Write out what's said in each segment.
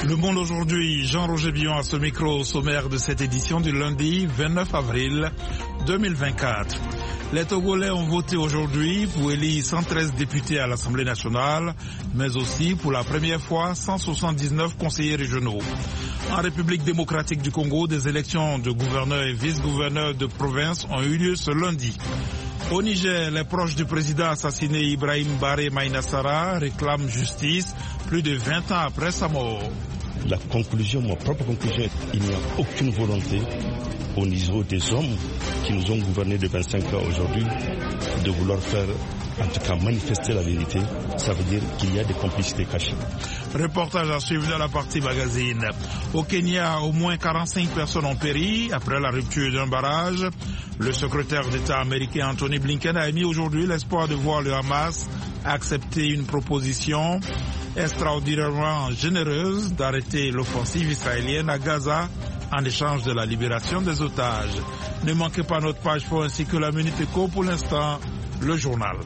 Le Monde aujourd'hui, Jean-Roger Billon à ce micro, au sommaire de cette édition du lundi 29 avril 2024. Les Togolais ont voté aujourd'hui pour élire 113 députés à l'Assemblée nationale, mais aussi pour la première fois 179 conseillers régionaux. En République démocratique du Congo, des élections de gouverneurs et vice-gouverneurs de province ont eu lieu ce lundi. Au Niger, les proches du président assassiné Ibrahim Baré Maïnassara réclament justice plus de 20 ans après sa mort. La conclusion, ma propre conclusion, il n'y a aucune volonté au niveau des hommes qui nous ont gouvernés de 25 ans aujourd'hui de vouloir faire, en tout cas manifester la vérité. Ça veut dire qu'il y a des complicités cachées. Reportage à suivre dans la partie magazine. Au Kenya, au moins 45 personnes ont péri après la rupture d'un barrage. Le secrétaire d'État américain Anthony Blinken a émis aujourd'hui l'espoir de voir le Hamas accepter une proposition extraordinairement généreuse d'arrêter l'offensive israélienne à Gaza en échange de la libération des otages. Ne manquez pas notre page pour ainsi que la Minute Éco. Pour l'instant, le journal.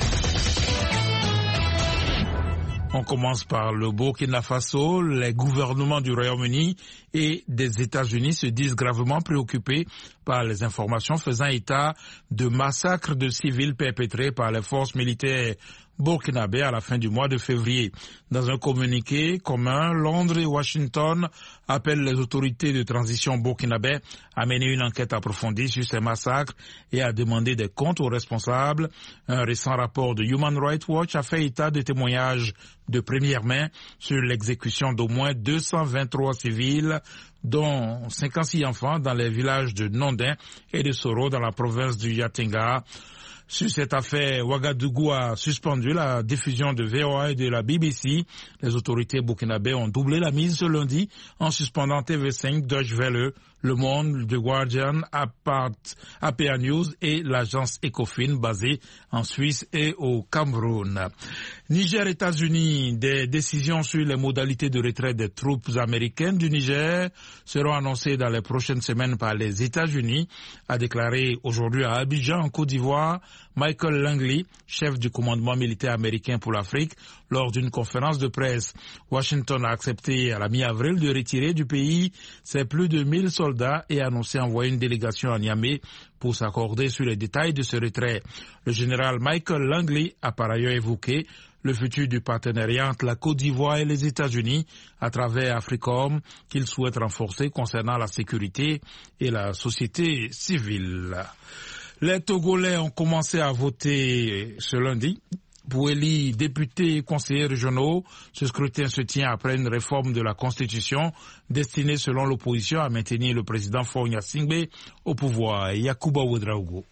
On commence par le Burkina Faso. Les gouvernements du Royaume-Uni et des États-Unis se disent gravement préoccupés par les informations faisant état de massacres de civils perpétrés par les forces militaires burkinabé à la fin du mois de février. Dans un communiqué commun, Londres et Washington appellent les autorités de transition burkinabé à mener une enquête approfondie sur ces massacres et à demander des comptes aux responsables. Un récent rapport de Human Rights Watch a fait état de témoignages de première main sur l'exécution d'au moins 223 civils, dont 56 enfants dans les villages de Nondin et de Soro dans la province du Yatenga. Sur cette affaire, Ouagadougou a suspendu la diffusion de VOA et de la BBC. Les autorités burkinabées ont doublé la mise ce lundi en suspendant TV5, Deutsche Welle, Le Monde, The Guardian, APA News et l'agence Ecofin basée en Suisse et au Cameroun. Niger, États-Unis, des décisions sur les modalités de retrait des troupes américaines du Niger seront annoncées dans les prochaines semaines par les États-Unis, a déclaré aujourd'hui à Abidjan, en Côte d'Ivoire, Michael Langley, chef du commandement militaire américain pour l'Afrique, lors d'une conférence de presse. Washington a accepté à la mi-avril de retirer du pays ses plus de 1000 soldats et a annoncé envoyer une délégation à Niamey pour s'accorder sur les détails de ce retrait. Le général Michael Langley a par ailleurs évoqué le futur du partenariat entre la Côte d'Ivoire et les États-Unis à travers Africom qu'il souhaite renforcer concernant la sécurité et la société civile. Les Togolais ont commencé à voter ce lundi pour élire députés et conseillers régionaux. Ce scrutin se tient après une réforme de la Constitution destinée, selon l'opposition, à maintenir le président Faure Gnassingbé au pouvoir. Yacouba Ouedraogo.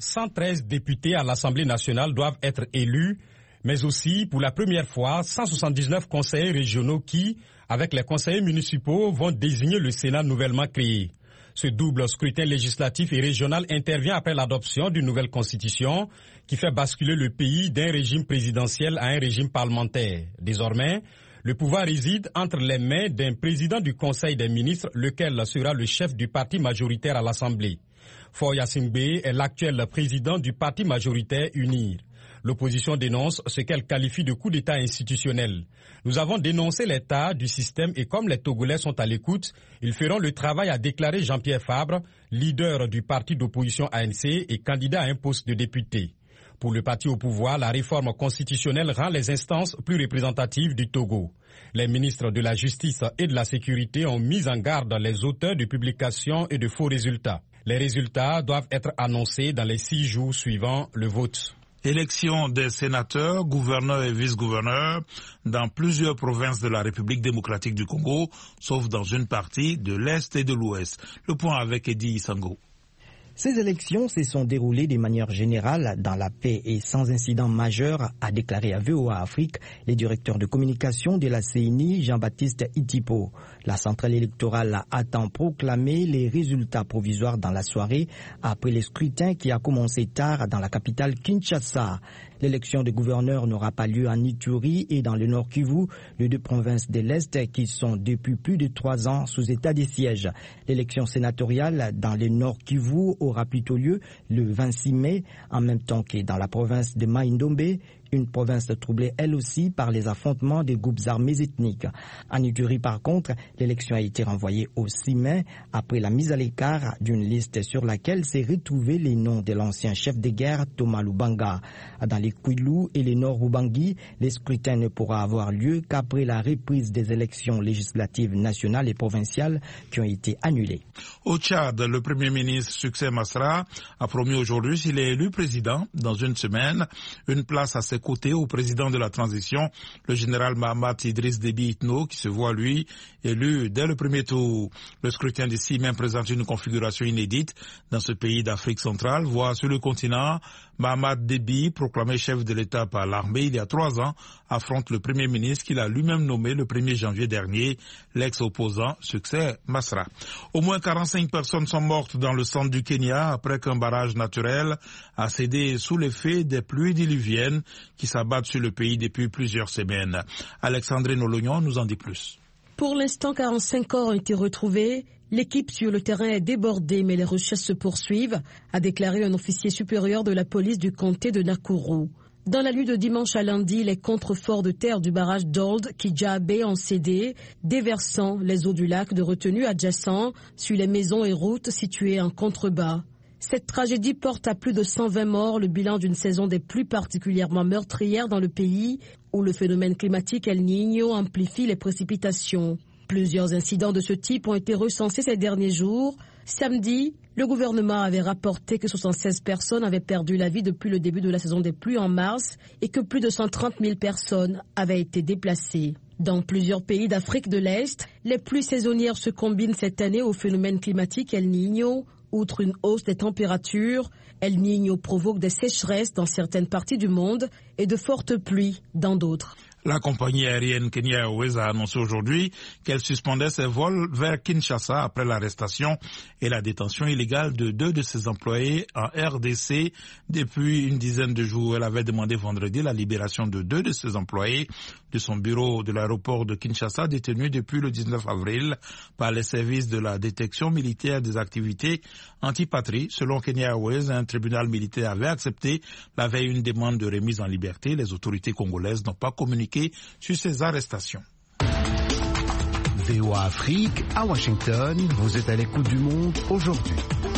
113 députés à l'Assemblée nationale doivent être élus, mais aussi, pour la première fois, 179 conseillers régionaux qui, avec les conseillers municipaux, vont désigner le Sénat nouvellement créé. Ce double scrutin législatif et régional intervient après l'adoption d'une nouvelle constitution qui fait basculer le pays d'un régime présidentiel à un régime parlementaire. Désormais, le pouvoir réside entre les mains d'un président du Conseil des ministres, lequel sera le chef du parti majoritaire à l'Assemblée. Faure Gnassingbé est l'actuel président du parti majoritaire UNIR. L'opposition dénonce ce qu'elle qualifie de coup d'État institutionnel. Nous avons dénoncé l'état du système et comme les Togolais sont à l'écoute, ils feront le travail, a déclaré Jean-Pierre Fabre, leader du parti d'opposition ANC et candidat à un poste de député. Pour le parti au pouvoir, la réforme constitutionnelle rend les instances plus représentatives du Togo. Les ministres de la Justice et de la Sécurité ont mis en garde les auteurs de publications et de faux résultats. Les résultats doivent être annoncés dans les 6 jours suivant le vote. Élection des sénateurs, gouverneurs et vice-gouverneurs dans plusieurs provinces de la République démocratique du Congo, sauf dans une partie de l'Est et de l'Ouest. Le point avec Eddie Isango. Ces élections se sont déroulées de manière générale dans la paix et sans incident majeur, a déclaré à VOA Afrique le directeur de communication de la CENI, Jean-Baptiste Itipo. La centrale électorale attend proclamer les résultats provisoires dans la soirée après le scrutin qui a commencé tard dans la capitale Kinshasa. L'élection des gouverneurs n'aura pas lieu en Ituri et dans le Nord Kivu, les 2 provinces de l'Est qui sont depuis plus de 3 ans sous état de siège. L'élection sénatoriale dans le Nord Kivu aura plutôt lieu le 26 mai, en même temps que dans la province de Mai-Ndombe, une province troublée elle aussi par les affrontements des groupes armés ethniques. En Ituri, par contre, l'élection a été renvoyée au 6 mai après la mise à l'écart d'une liste sur laquelle s'est retrouvé les noms de l'ancien chef de guerre Thomas Lubanga. Dans les Kwilu et les Nord-Ubangi, les scrutins ne pourra avoir lieu qu'après la reprise des élections législatives nationales et provinciales qui ont été annulées. Au Tchad, le Premier ministre Succès Masra a promis aujourd'hui, s'il est élu président dans une semaine, une place à ses côtés au président de la transition, le général Mahamat Idriss Déby Itno, qui se voit, lui, élu dès le premier tour. Le scrutin du 6 mai présente une configuration inédite dans ce pays d'Afrique centrale, voire sur le continent. Mahamat Déby, proclamé chef de l'État par l'armée il y a 3 ans, affronte le Premier ministre qu'il a lui-même nommé le 1er janvier dernier, l'ex-opposant Succès Masra. Au moins 45 personnes sont mortes dans le centre du Kenya après qu'un barrage naturel a cédé sous l'effet des pluies diluviennes qui s'abattent sur le pays depuis plusieurs semaines. Alexandrine Olognon nous en dit plus. Pour l'instant, 45 corps ont été retrouvés. L'équipe sur le terrain est débordée, mais les recherches se poursuivent, a déclaré un officier supérieur de la police du comté de Nakuru. Dans la nuit de dimanche à lundi, les contreforts de terre du barrage d'Old Kijabe ont cédé, déversant les eaux du lac de retenue adjacent sur les maisons et routes situées en contrebas. Cette tragédie porte à plus de 120 morts, le bilan d'une saison des pluies particulièrement meurtrières dans le pays, où le phénomène climatique El Niño amplifie les précipitations. Plusieurs incidents de ce type ont été recensés ces derniers jours. Samedi, le gouvernement avait rapporté que 76 personnes avaient perdu la vie depuis le début de la saison des pluies en mars et que plus de 130 000 personnes avaient été déplacées. Dans plusieurs pays d'Afrique de l'Est, les pluies saisonnières se combinent cette année au phénomène climatique El Niño. Outre une hausse des températures, El Niño provoque des sécheresses dans certaines parties du monde et de fortes pluies dans d'autres. La compagnie aérienne Kenya Airways a annoncé aujourd'hui qu'elle suspendait ses vols vers Kinshasa après l'arrestation et la détention illégale de 2 de ses employés en RDC depuis une dizaine de jours. Elle avait demandé vendredi la libération de 2 de ses employés de son bureau de l'aéroport de Kinshasa, détenus depuis le 19 avril par les services de la détection militaire des activités anti-patrie. Selon Kenya Airways, un tribunal militaire avait accepté la veille une demande de remise en liberté. Les autorités congolaises n'ont pas communiqué sur ces arrestations. VOA Afrique, à Washington, vous êtes à l'écoute du monde aujourd'hui.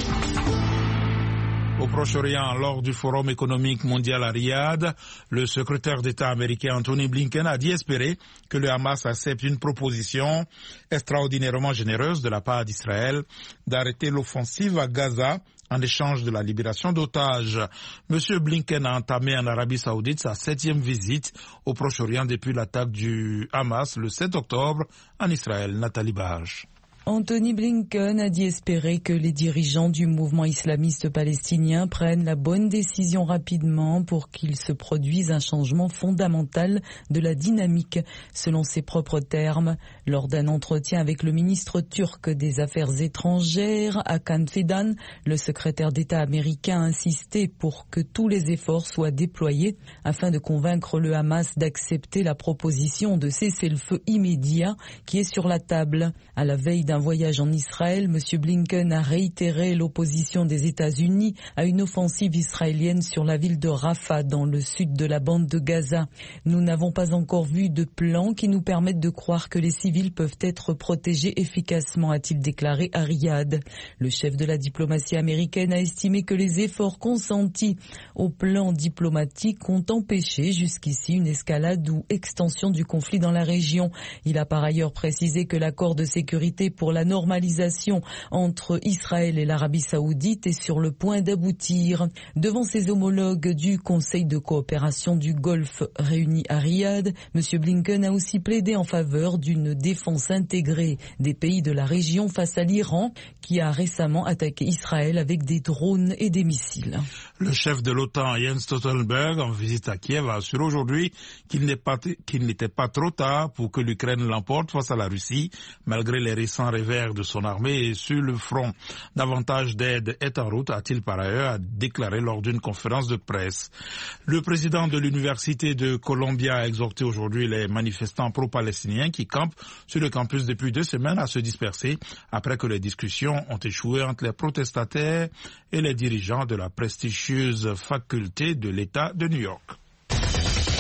Au Proche-Orient, lors du Forum économique mondial à Riyad, le secrétaire d'État américain Anthony Blinken a dit espérer que le Hamas accepte une proposition extraordinairement généreuse de la part d'Israël d'arrêter l'offensive à Gaza en échange de la libération d'otages. Monsieur Blinken a entamé en Arabie Saoudite sa 7e visite au Proche-Orient depuis l'attaque du Hamas le 7 octobre en Israël. Nathalie Barge. Anthony Blinken a dit espérer que les dirigeants du mouvement islamiste palestinien prennent la bonne décision rapidement pour qu'il se produise un changement fondamental de la dynamique, selon ses propres termes. Lors d'un entretien avec le ministre turc des Affaires étrangères, Hakan Fidan, le secrétaire d'État américain a insisté pour que tous les efforts soient déployés afin de convaincre le Hamas d'accepter la proposition de cessez-le-feu immédiat qui est sur la table. À la veille d'un voyage en Israël, M. Blinken a réitéré l'opposition des États-Unis à une offensive israélienne sur la ville de Rafah dans le sud de la bande de Gaza. Nous n'avons pas encore vu de plan qui nous permette de croire que les civils peuvent être protégés efficacement, a-t-il déclaré à Riyad. Le chef de la diplomatie américaine a estimé que les efforts consentis au plan diplomatique ont empêché jusqu'ici une escalade ou extension du conflit dans la région. Il a par ailleurs précisé que l'accord de sécurité pour la normalisation entre Israël et l'Arabie Saoudite est sur le point d'aboutir. Devant ses homologues du Conseil de coopération du Golfe réunis à Riyad, M. Blinken a aussi plaidé en faveur d'une défense intégrée des pays de la région face à l'Iran qui a récemment attaqué Israël avec des drones et des missiles. Le chef de l'OTAN, Jens Stoltenberg, en visite à Kiev, a assuré aujourd'hui qu'il n'était pas trop tard pour que l'Ukraine l'emporte face à la Russie, malgré les récents revers de son armée sur le front. Davantage d'aide est en route, a-t-il par ailleurs déclaré lors d'une conférence de presse. Le président de l'université de Columbia a exhorté aujourd'hui les manifestants pro-palestiniens qui campent sur le campus depuis 2 semaines à se disperser après que les discussions ont échoué entre les protestataires et les dirigeants de la prestigieuse faculté de l'État de New York.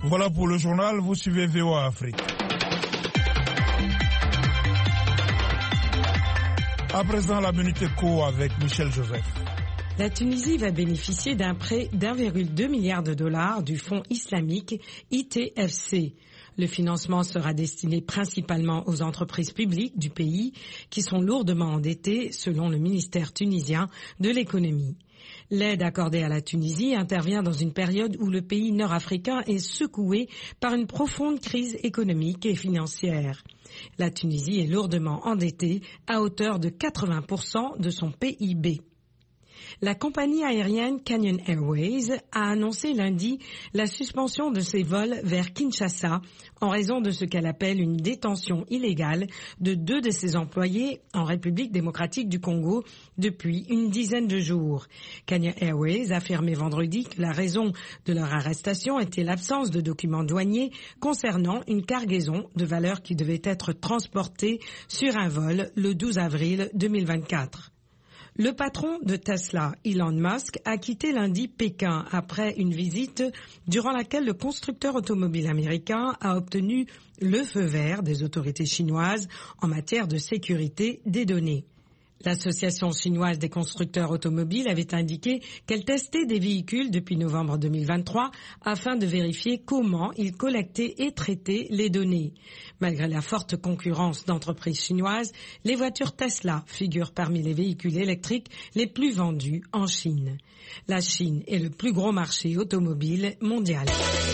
Voilà pour le journal, vous suivez VOA Afrique. À présent, la Minute Éco avec Michel Joseph. La Tunisie va bénéficier d'un prêt d'1,2 milliard de dollars du fonds islamique ITFC. Le financement sera destiné principalement aux entreprises publiques du pays qui sont lourdement endettées selon le ministère tunisien de l'économie. L'aide accordée à la Tunisie intervient dans une période où le pays nord-africain est secoué par une profonde crise économique et financière. La Tunisie est lourdement endettée à hauteur de 80% de son PIB. La compagnie aérienne Canyon Airways a annoncé lundi la suspension de ses vols vers Kinshasa en raison de ce qu'elle appelle une détention illégale de 2 de ses employés en République démocratique du Congo depuis une dizaine de jours. Canyon Airways a affirmé vendredi que la raison de leur arrestation était l'absence de documents douaniers concernant une cargaison de valeurs qui devait être transportée sur un vol le 12 avril 2024. Le patron de Tesla, Elon Musk, a quitté lundi Pékin après une visite durant laquelle le constructeur automobile américain a obtenu le feu vert des autorités chinoises en matière de sécurité des données. L'association chinoise des constructeurs automobiles avait indiqué qu'elle testait des véhicules depuis novembre 2023 afin de vérifier comment ils collectaient et traitaient les données. Malgré la forte concurrence d'entreprises chinoises, les voitures Tesla figurent parmi les véhicules électriques les plus vendus en Chine. La Chine est le plus gros marché automobile mondial.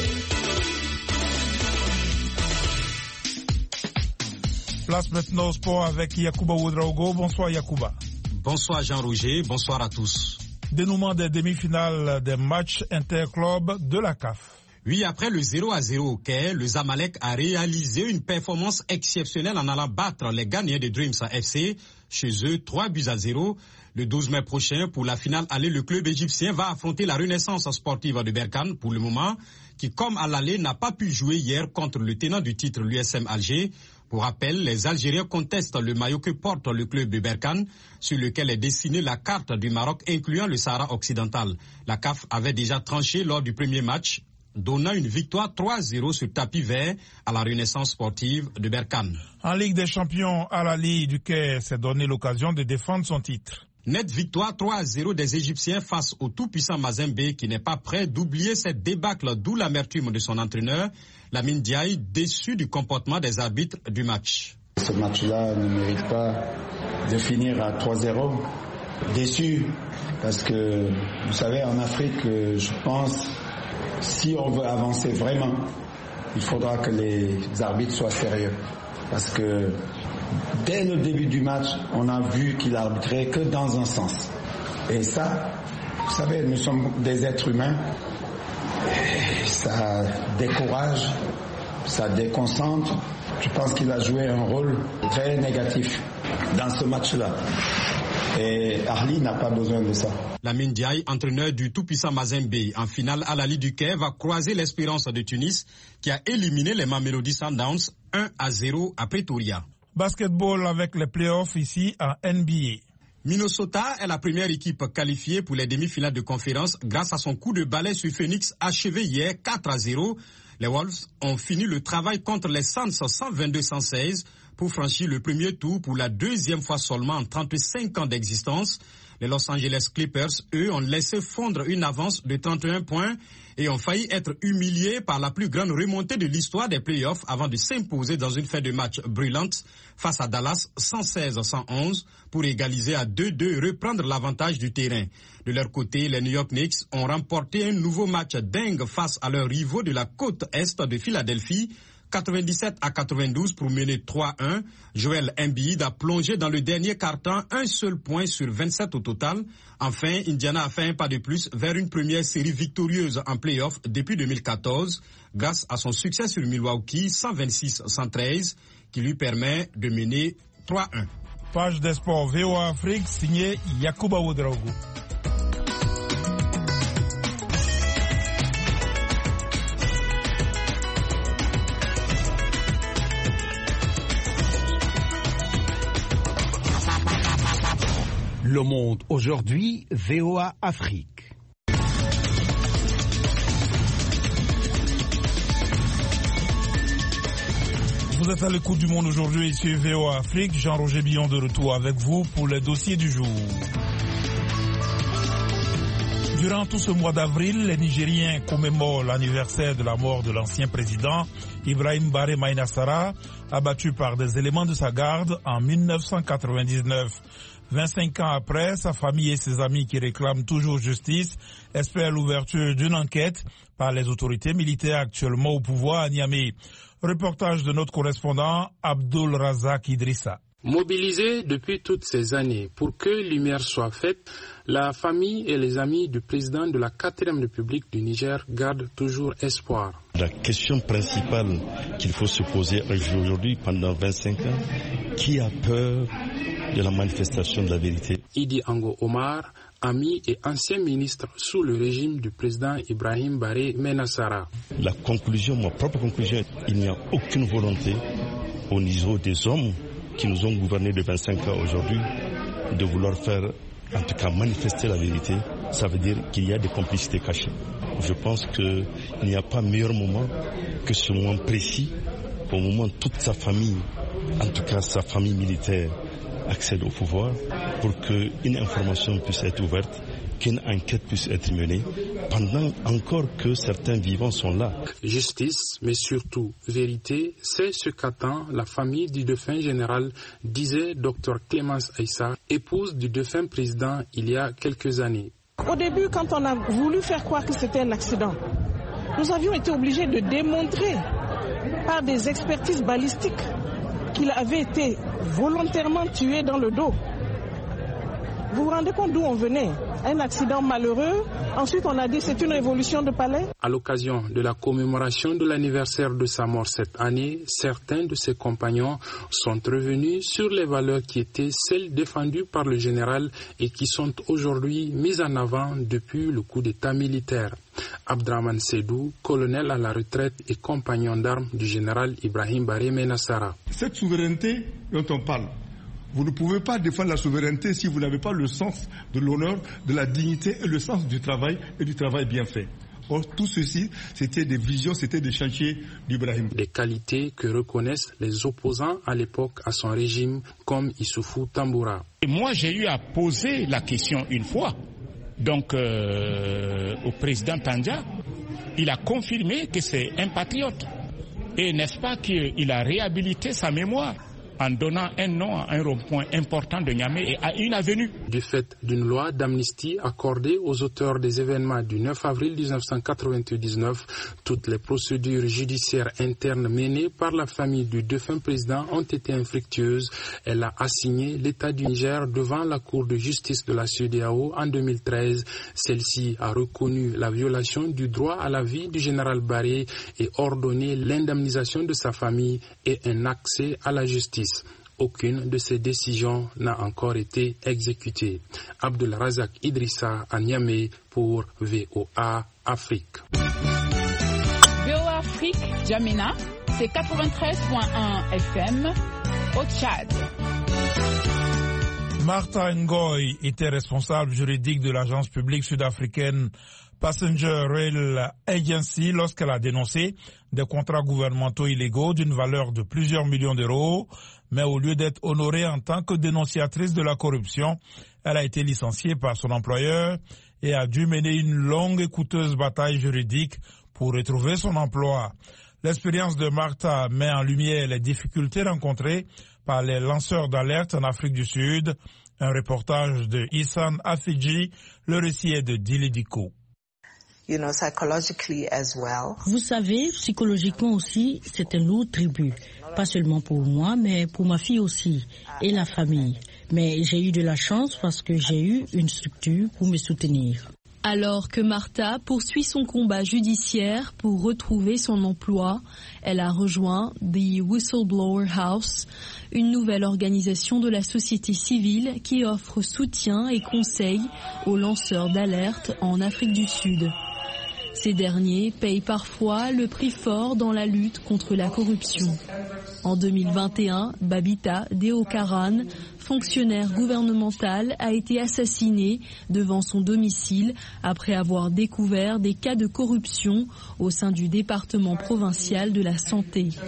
Place maintenant au sport avec Yacouba Ouedraogo. Bonsoir Yacouba. Bonsoir Jean-Roger, bonsoir à tous. Dénouement des demi-finales des matchs interclubs de la CAF. Oui, après le 0-0 au Caire, le Zamalek a réalisé une performance exceptionnelle en allant battre les gagnants de Dreams FC chez eux 3-0. Le 12 mai prochain, pour la finale aller, le club égyptien va affronter la Renaissance sportive de Berkane pour le moment, qui comme à l'aller n'a pas pu jouer hier contre le tenant du titre, l'USM Alger. Pour rappel, les Algériens contestent le maillot que porte le club de Berkane, sur lequel est dessinée la carte du Maroc, incluant le Sahara occidental. La CAF avait déjà tranché lors du premier match, donnant une victoire 3-0 sur tapis vert à la Renaissance sportive de Berkane. En Ligue des Champions, Al-Ahly du Caire s'est donné l'occasion de défendre son titre. Nette victoire 3-0 des Égyptiens face au tout-puissant Mazembe qui n'est pas prêt d'oublier cette débâcle, d'où l'amertume de son entraîneur, Lamine Diaye, déçu du comportement des arbitres du match. Ce match-là ne mérite pas de finir à 3-0. Déçu parce que, vous savez, en Afrique, je pense, si on veut avancer vraiment, il faudra que les arbitres soient sérieux. Parce que dès le début du match, on a vu qu'il arbitrait que dans un sens. Et ça, vous savez, nous sommes des êtres humains. Et ça décourage, ça déconcentre. Je pense qu'il a joué un rôle très négatif dans ce match-là. Et Ahly n'a pas besoin de ça. Lamine Diaye, entraîneur du tout-puissant Mazembe, en finale Al-Ahly du Caire, va croiser l'Espérance de Tunis qui a éliminé les Mamelody Sundowns 1-0 à Pretoria. Basketball avec les playoffs ici en NBA. Minnesota est la première équipe qualifiée pour les demi-finales de conférence grâce à son coup de balai sur Phoenix achevé hier 4-0. Les Wolves ont fini le travail contre les Suns 122-116 pour franchir le premier tour pour la deuxième fois seulement en 35 ans d'existence. Les Los Angeles Clippers, eux, ont laissé fondre une avance de 31 points et ont failli être humiliés par la plus grande remontée de l'histoire des playoffs avant de s'imposer dans une fin de match brûlante face à Dallas 116-111 pour égaliser à 2-2 et reprendre l'avantage du terrain. De leur côté, les New York Knicks ont remporté un nouveau match dingue face à leurs rivaux de la côte est de Philadelphie, 97-92 pour mener 3-1. Joel Embiid a plongé dans le dernier quart-temps, un seul point sur 27 au total. Enfin, Indiana a fait un pas de plus vers une première série victorieuse en play-off depuis 2014 grâce à son succès sur Milwaukee 126-113 qui lui permet de mener 3-1. Page des sports VOA Afrique signée Yacouba Ouedraogo. Le Monde aujourd'hui, VOA Afrique. Vous êtes à l'écoute du Monde aujourd'hui, ici VOA Afrique. Jean-Roger Billon de retour avec vous pour les dossiers du jour. Durant tout ce mois d'avril, les Nigériens commémorent l'anniversaire de la mort de l'ancien président Ibrahim Baré Maïna Sara, abattu par des éléments de sa garde en 1999. 25 ans après, sa famille et ses amis qui réclament toujours justice espèrent l'ouverture d'une enquête par les autorités militaires actuellement au pouvoir à Niamey. Reportage de notre correspondant Abdul Razak Idrissa. Mobilisés depuis toutes ces années pour que lumière soit faite, la famille et les amis du président de la 4e République du Niger gardent toujours espoir. La question principale qu'il faut se poser aujourd'hui pendant 25 ans, qui a peur de la manifestation de la vérité? Idi Ango Omar, ami et ancien ministre sous le régime du président Ibrahim Baré Maïna Sara. La conclusion, ma propre conclusion, il n'y a aucune volonté au niveau des hommes qui nous ont gouvernés de 25 ans aujourd'hui de vouloir faire, en tout cas manifester la vérité. Ça veut dire qu'il y a des complicités cachées. Je pense qu'il n'y a pas meilleur moment que ce moment précis, au moment où toute sa famille, en tout cas sa famille militaire, accède au pouvoir pour qu'une information puisse être ouverte, qu'une enquête puisse être menée, pendant encore que certains vivants sont là. Justice, mais surtout vérité, c'est ce qu'attend la famille du défunt général, disait Dr Clémence Aïssa, épouse du défunt président il y a quelques années. Au début, quand on a voulu faire croire que c'était un accident, nous avions été obligés de démontrer par des expertises balistiques qu'il avait été volontairement tué dans le dos. Vous vous rendez compte d'où on venait? Un accident malheureux. Ensuite, on a dit c'est une révolution de palais. À l'occasion de la commémoration de l'anniversaire de sa mort cette année, certains de ses compagnons sont revenus sur les valeurs qui étaient celles défendues par le général et qui sont aujourd'hui mises en avant depuis le coup d'État militaire. Abdraman Sedou, colonel à la retraite et compagnon d'armes du général Ibrahim Baré Maïna Sara. Cette souveraineté dont on parle, vous ne pouvez pas défendre la souveraineté si vous n'avez pas le sens de l'honneur, de la dignité et le sens du travail et du travail bien fait. Or, tout ceci, c'était des visions, c'était des chantiers d'Ibrahim. Des qualités que reconnaissent les opposants à l'époque à son régime, comme Issoufou Tamboura. Et moi, j'ai eu à poser la question une fois, donc au président Tandja. Il a confirmé que c'est un patriote. Et n'est-ce pas qu'il a réhabilité sa mémoire en donnant un nom à un rond-point important de Niamey et à une avenue. Du fait d'une loi d'amnistie accordée aux auteurs des événements du 9 avril 1999, toutes les procédures judiciaires internes menées par la famille du défunt président ont été infructueuses. Elle a assigné l'État du Niger devant la Cour de justice de la CEDEAO en 2013. Celle-ci a reconnu la violation du droit à la vie du général Baré et ordonné l'indemnisation de sa famille et un accès à la justice. Aucune de ces décisions n'a encore été exécutée. Abdul Razak Idrissa à Niamey pour VOA Afrique. VOA Afrique, Djamena, c'est 93.1 FM au Tchad. Martha Ngoy était responsable juridique de l'agence publique sud-africaine Passenger Rail Agency lorsqu'elle a dénoncé des contrats gouvernementaux illégaux d'une valeur de plusieurs millions d'euros, mais au lieu d'être honorée en tant que dénonciatrice de la corruption, elle a été licenciée par son employeur et a dû mener une longue et coûteuse bataille juridique pour retrouver son emploi. L'expérience de Martha met en lumière les difficultés rencontrées par les lanceurs d'alerte en Afrique du Sud. Un reportage de Issan Afidji, le récit est de Dili Diko. Vous savez, psychologiquement aussi, c'est un lourd tribut. Pas seulement pour moi, mais pour ma fille aussi, et la famille. Mais j'ai eu de la chance parce que j'ai eu une structure pour me soutenir. Alors que Martha poursuit son combat judiciaire pour retrouver son emploi, elle a rejoint The Whistleblower House, une nouvelle organisation de la société civile qui offre soutien et conseils aux lanceurs d'alerte en Afrique du Sud. Ces derniers payent parfois le prix fort dans la lutte contre la corruption. En 2021, Babita Deokaran, fonctionnaire gouvernemental, a été assassinée devant son domicile après avoir découvert des cas de corruption au sein du département provincial de la santé.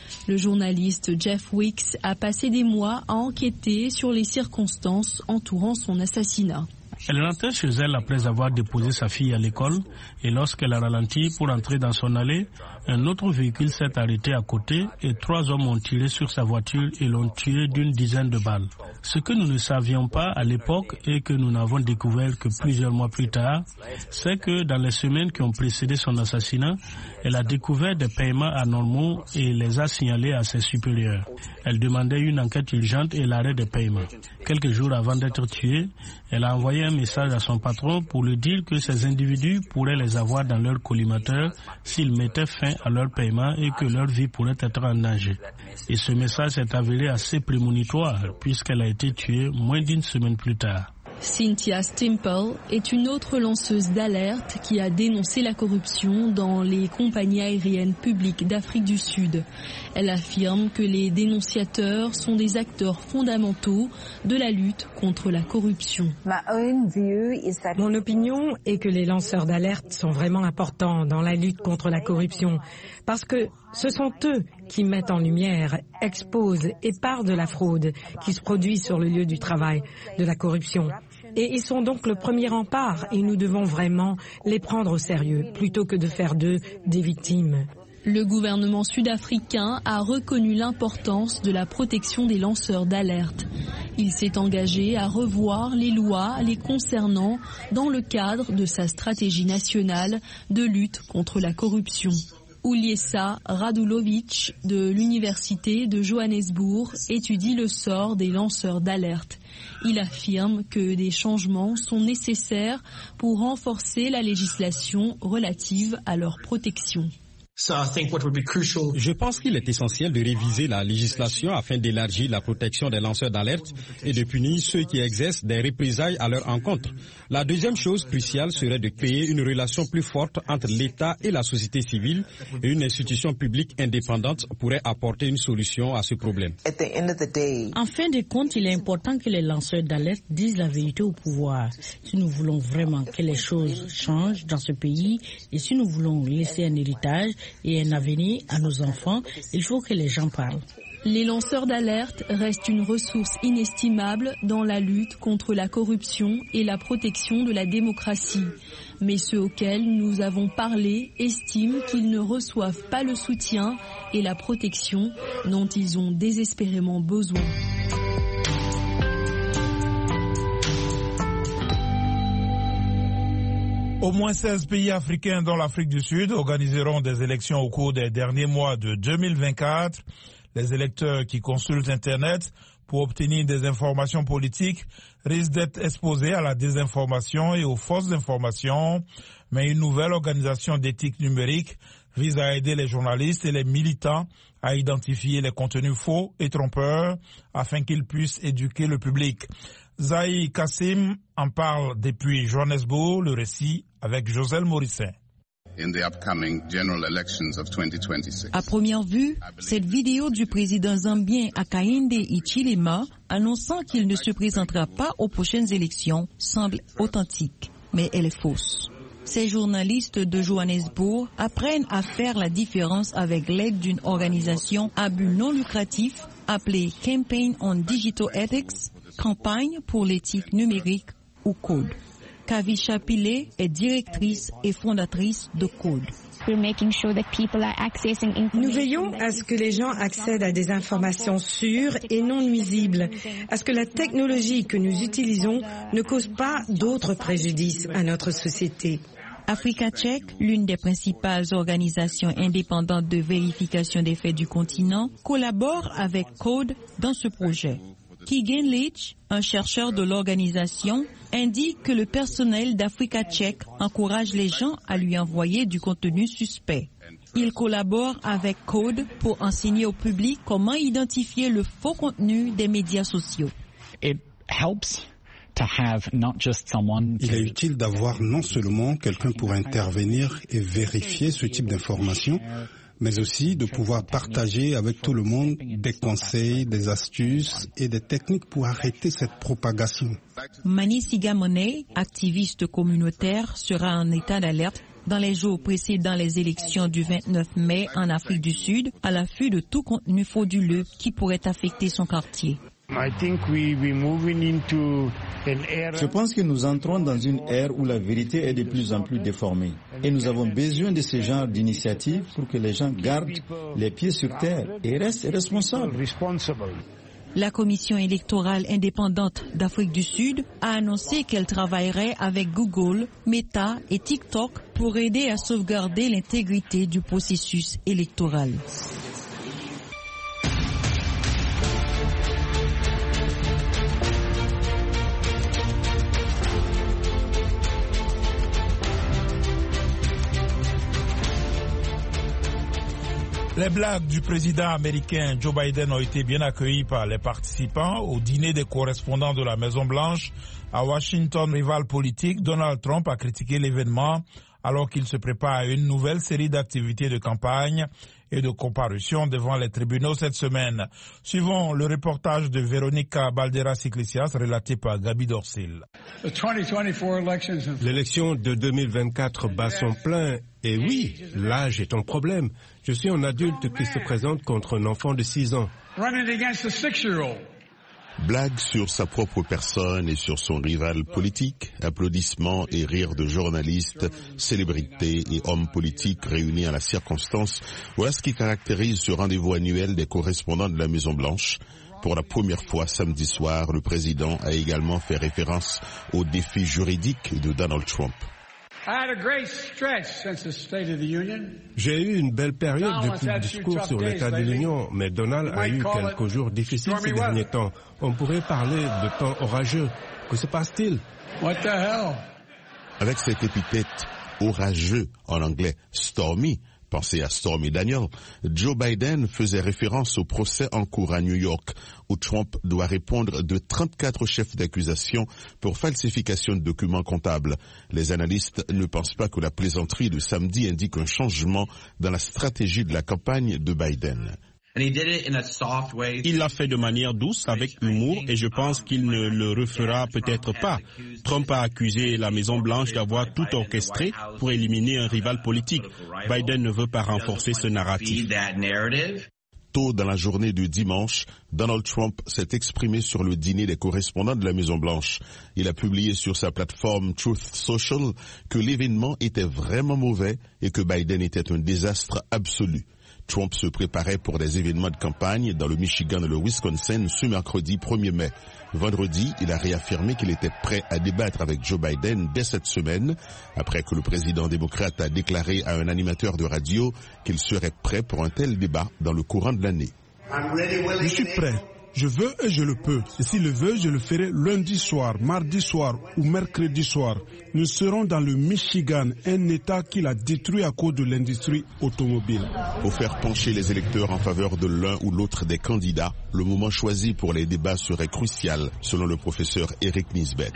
Le journaliste Jeff Weeks a passé des mois à enquêter sur les circonstances entourant son assassinat. Elle rentrait chez elle après avoir déposé sa fille à l'école et lorsqu'elle a ralenti pour entrer dans son allée, un autre véhicule s'est arrêté à côté et 3 hommes ont tiré sur sa voiture et l'ont tué d'une dizaine de balles. Ce que nous ne savions pas à l'époque et que nous n'avons découvert que plusieurs mois plus tard, c'est que dans les semaines qui ont précédé son assassinat, elle a découvert des paiements anormaux et les a signalés à ses supérieurs. Elle demandait une enquête urgente et l'arrêt des paiements. Quelques jours avant d'être tuée, elle a envoyé un message à son patron pour lui dire que ces individus pourraient les avoir dans leur collimateur s'ils mettaient fin à leur paiement et que leur vie pourrait être en danger. Et ce message s'est avéré assez prémonitoire puisqu'elle a été tuée moins d'une semaine plus tard. Cynthia Stimple est une autre lanceuse d'alerte qui a dénoncé la corruption dans les compagnies aériennes publiques d'Afrique du Sud. Elle affirme que les dénonciateurs sont des acteurs fondamentaux de la lutte contre la corruption. Mon opinion est que les lanceurs d'alerte sont vraiment importants dans la lutte contre la corruption parce que ce sont eux qui mettent en lumière, exposent et parlent de la fraude qui se produit sur le lieu du travail, de la corruption. Et ils sont donc le premier rempart et nous devons vraiment les prendre au sérieux plutôt que de faire d'eux des victimes. Le gouvernement sud-africain a reconnu l'importance de la protection des lanceurs d'alerte. Il s'est engagé à revoir les lois les concernant dans le cadre de sa stratégie nationale de lutte contre la corruption. Uliesa Radulovic de l'Université de Johannesburg étudie le sort des lanceurs d'alerte. Il affirme que des changements sont nécessaires pour renforcer la législation relative à leur protection. Je pense qu'il est essentiel de réviser la législation afin d'élargir la protection des lanceurs d'alerte et de punir ceux qui exercent des représailles à leur encontre. La deuxième chose cruciale serait de créer une relation plus forte entre l'État et la société civile et une institution publique indépendante pourrait apporter une solution à ce problème. En fin de compte, il est important que les lanceurs d'alerte disent la vérité au pouvoir. Si nous voulons vraiment que les choses changent dans ce pays et si nous voulons laisser un héritage et un avenir à nos enfants, il faut que les gens parlent. Les lanceurs d'alerte restent une ressource inestimable dans la lutte contre la corruption et la protection de la démocratie. Mais ceux auxquels nous avons parlé estiment qu'ils ne reçoivent pas le soutien et la protection dont ils ont désespérément besoin. Au moins 16 pays africains, dont l'Afrique du Sud, organiseront des élections au cours des derniers mois de 2024. Les électeurs qui consultent Internet pour obtenir des informations politiques risquent d'être exposés à la désinformation et aux fausses informations. Mais une nouvelle organisation d'éthique numérique vise à aider les journalistes et les militants à identifier les contenus faux et trompeurs afin qu'ils puissent éduquer le public. Zahi Kassim en parle depuis Johannesburg, le récit avec Joselle Morisset. À première vue, cette vidéo du président zambien Hakainde Hichilema annonçant qu'il ne se présentera pas aux prochaines élections semble authentique, mais elle est fausse. Ces journalistes de Johannesburg apprennent à faire la différence avec l'aide d'une organisation à but non lucratif appelée Campaign on Digital Ethics, Campagne pour l'éthique numérique ou CODE. Kavisha Pillay est directrice et fondatrice de CODE. Nous veillons à ce que les gens accèdent à des informations sûres et non nuisibles, à ce que la technologie que nous utilisons ne cause pas d'autres préjudices à notre société. Africa Check, l'une des principales organisations indépendantes de vérification des faits du continent, collabore avec CODE dans ce projet. Keegan Leach, un chercheur de l'organisation, indique que le personnel d'Africa Check encourage les gens à lui envoyer du contenu suspect. Il collabore avec CODE pour enseigner au public comment identifier le faux contenu des médias sociaux. Il est utile d'avoir non seulement quelqu'un pour intervenir et vérifier ce type d'informations, mais aussi de pouvoir partager avec tout le monde des conseils, des astuces et des techniques pour arrêter cette propagation. Mani Sigamone, activiste communautaire, sera en état d'alerte Dans les jours précédant les élections du 29 mai en Afrique du Sud, à l'affût de tout contenu frauduleux qui pourrait affecter son quartier. Je pense que nous entrons dans une ère où la vérité est de plus en plus déformée. Et nous avons besoin de ce genre d'initiative pour que les gens gardent les pieds sur terre et restent responsables. La Commission électorale indépendante d'Afrique du Sud a annoncé qu'elle travaillerait avec Google, Meta et TikTok pour aider à sauvegarder l'intégrité du processus électoral. Les blagues du président américain Joe Biden ont été bien accueillies par les participants au dîner des correspondants de la Maison-Blanche. À Washington, rival politique, Donald Trump a critiqué l'événement alors qu'il se prépare à une nouvelle série d'activités de campagne et de comparution devant les tribunaux cette semaine. Suivons le reportage de Véronica Balderas-Iglesias relaté par Gabi Dorsil. L'élection de 2024 bat son plein. Et oui, l'âge est un problème. Je suis un adulte qui se présente contre un enfant de 6 ans. Blague sur sa propre personne et sur son rival politique, applaudissements et rires de journalistes, célébrités et hommes politiques réunis à la circonstance. Voilà ce qui caractérise ce rendez-vous annuel des correspondants de la Maison-Blanche. Pour la première fois samedi soir, le président a également fait référence aux défis juridiques de Donald Trump. J'ai eu une belle période depuis le discours sur l'état de l'Union, mais Donald a eu quelques jours difficiles ces derniers temps. On pourrait parler de temps orageux. Que se passe-t-il? Avec cette épithète orageux en anglais, stormy, pensez à Stormy Daniels, Joe Biden faisait référence au procès en cours à New York, où Trump doit répondre de 34 chefs d'accusation pour falsification de documents comptables. Les analystes ne pensent pas que la plaisanterie de samedi indique un changement dans la stratégie de la campagne de Biden. Il l'a fait de manière douce, avec humour, et je pense qu'il ne le refera peut-être pas. Trump a accusé la Maison-Blanche d'avoir tout orchestré pour éliminer un rival politique. Biden ne veut pas renforcer ce narratif. Tôt dans la journée du dimanche, Donald Trump s'est exprimé sur le dîner des correspondants de la Maison-Blanche. Il a publié sur sa plateforme Truth Social que l'événement était vraiment mauvais et que Biden était un désastre absolu. Trump se préparait pour des événements de campagne dans le Michigan et le Wisconsin ce mercredi 1er mai. Vendredi, il a réaffirmé qu'il était prêt à débattre avec Joe Biden dès cette semaine, après que le président démocrate a déclaré à un animateur de radio qu'il serait prêt pour un tel débat dans le courant de l'année. Je suis prêt. Je veux et je le peux. Et s'il le veut, je le ferai lundi soir, mardi soir ou mercredi soir. Nous serons dans le Michigan, un État qu'il a détruit à cause de l'industrie automobile. Pour faire pencher les électeurs en faveur de l'un ou l'autre des candidats, le moment choisi pour les débats serait crucial, selon le professeur Eric Nisbet.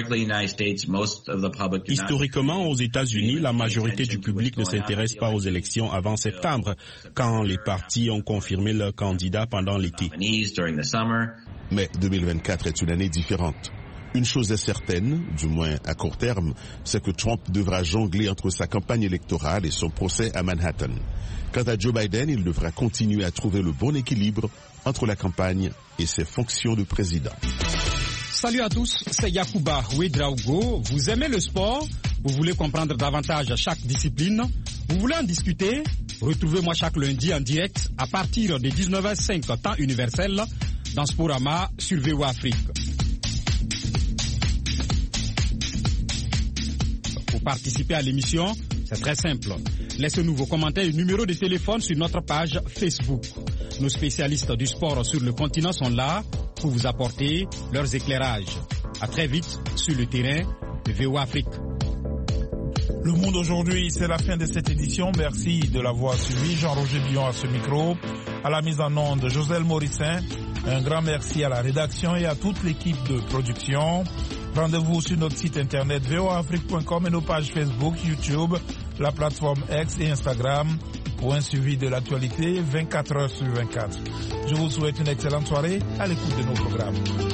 Historiquement, aux États-Unis, la majorité du public ne s'intéresse pas aux élections avant septembre, quand les partis ont confirmé leurs candidats pendant l'été. Mais 2024 est une année différente. Une chose est certaine, du moins à court terme, c'est que Trump devra jongler entre sa campagne électorale et son procès à Manhattan. Quant à Joe Biden, il devra continuer à trouver le bon équilibre entre la campagne et ses fonctions de président. Salut à tous, c'est Yacouba Ouedraogo. Vous aimez le sport? Vous voulez comprendre davantage chaque discipline? Vous voulez en discuter? Retrouvez-moi chaque lundi en direct à partir de 19h05 temps universel dans Sporama sur VOA Afrique. Pour participer à l'émission, c'est très simple. Laissez-nous vos commentaires et numéros de téléphone sur notre page Facebook. Nos spécialistes du sport sur le continent sont là pour vous apporter leurs éclairages. À très vite sur le terrain de VOA Afrique. Le Monde aujourd'hui, c'est la fin de cette édition. Merci de l'avoir suivi. Jean-Roger Dion à ce micro. À la mise en onde, Joselle Morissin. Un grand merci à la rédaction et à toute l'équipe de production. Rendez-vous sur notre site internet voaafrique.com et nos pages Facebook, YouTube, la plateforme X et Instagram pour un suivi de l'actualité 24 heures sur 24. Je vous souhaite une excellente soirée à l'écoute de nos programmes.